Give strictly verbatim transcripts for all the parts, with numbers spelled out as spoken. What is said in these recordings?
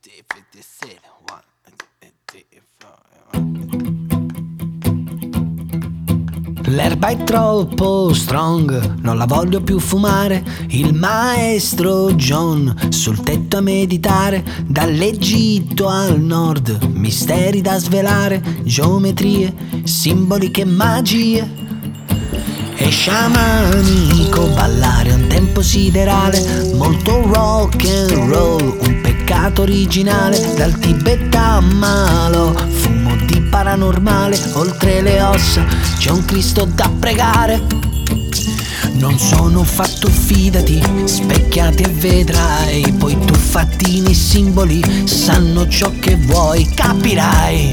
L'erba è troppo strong, non la voglio più fumare. Il maestro John sul tetto a meditare. Dall'Egitto al nord, misteri da svelare, geometrie, simboli che magie e sciamanico ballare. Un tempo siderale, molto rock and roll, un peccato originale. Dal Tibet a Malo, fumo di paranormale. Oltre le ossa c'è un Cristo da pregare. Non sono fatto, fidati, specchiati e vedrai. Poi tu fatti nei simboli, sanno ciò che vuoi, capirai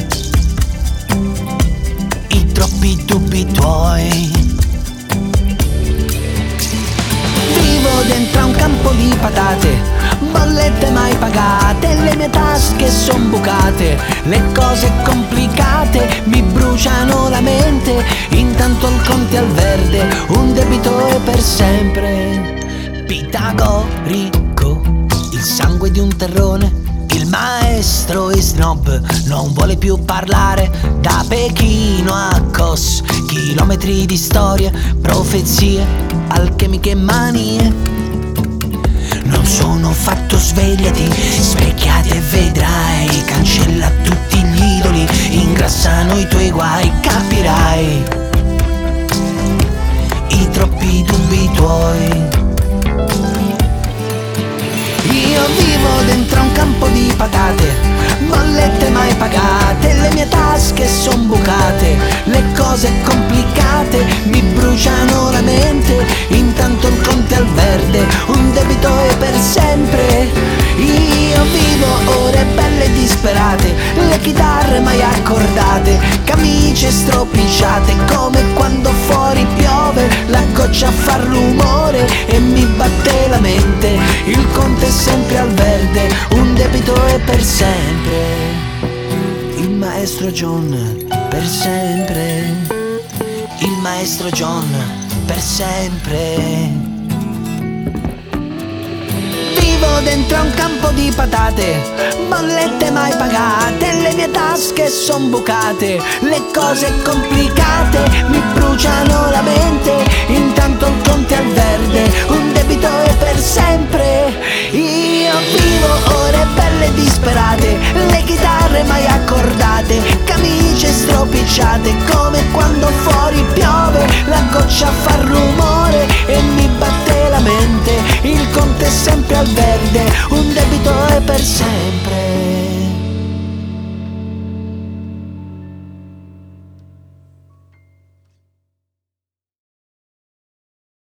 i troppi dubbi tuoi. Vivo dentro a un campo di patate, bollette mai pagate, le mie tasche son bucate, le cose complicate mi bruciano la mente. Intanto il conte al verde, un debito è per sempre. Pitagorico, il sangue di un terrone. Il maestro è snob, non vuole più parlare. Da Pechino a Kos, chilometri di storia, profezie, alchemiche e manie. Non sono fatto, svegliati, specchiati e vedrai. Cancella tutti gli idoli, ingrassano i tuoi guai, capirai i troppi dubbi tuoi. Io vivo dentro a un campo di patate, bollette mai pagate, le mie tasche son bucate, le cose complicate mi bruciano la mente. Intanto il conte al verde, un debito è per sempre. Io vivo ore belle e disperate, le chitarre mai accordate, camicie stropicciate, come quando fuori piove, la goccia fa rumore e mi batte la mente. Il conte è sempre al verde, un debito è per sempre. Il maestro John per sempre. Il maestro John per sempre. Vivo dentro a un campo di patate, bollette mai pagate, le mie tasche son bucate, le cose complicate mi bruciano la mente. Intanto il conte al verde, un debito è per sempre. Io vivo ore belle e disperate, le chitarre mai accordate, camicie stropicciate, come quando fuori piove, la goccia fa rumore e mi batte la mente. Il conte è sempre al verde, un